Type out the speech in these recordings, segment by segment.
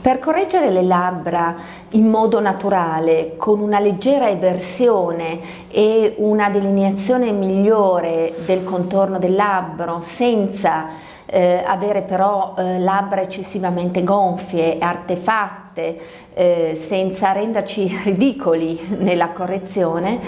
Per correggere le labbra in modo naturale, con una leggera eversione e una delineazione migliore del contorno del labbro, senza avere però labbra eccessivamente gonfie, artefatte, senza renderci ridicoli nella correzione,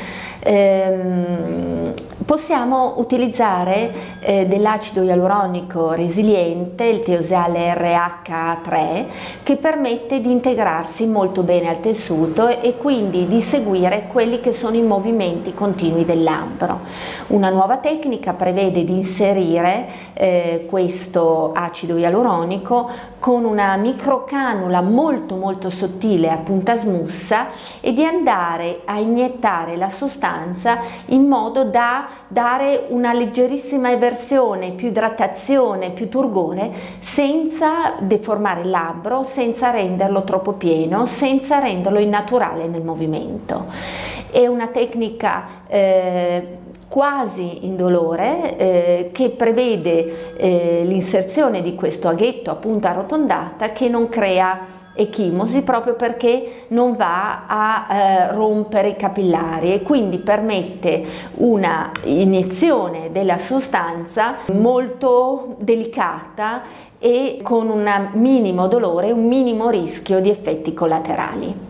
possiamo utilizzare dell'acido ialuronico resiliente, il Teosyal RH3, che permette di integrarsi molto bene al tessuto e quindi di seguire quelli che sono i movimenti continui del labbro. Una nuova tecnica prevede di inserire questo acido ialuronico con una microcanula molto sottile a punta smussa e di andare a iniettare la sostanza in modo da dare una leggerissima eversione, più idratazione, più turgore, senza deformare il labbro, senza renderlo troppo pieno, senza renderlo innaturale nel movimento. È una tecnica quasi indolore che prevede l'inserzione di questo aghetto a punta arrotondata che non crea echimosi proprio perché non va a rompere i capillari e quindi permette una iniezione della sostanza molto delicata e con un minimo dolore e un minimo rischio di effetti collaterali.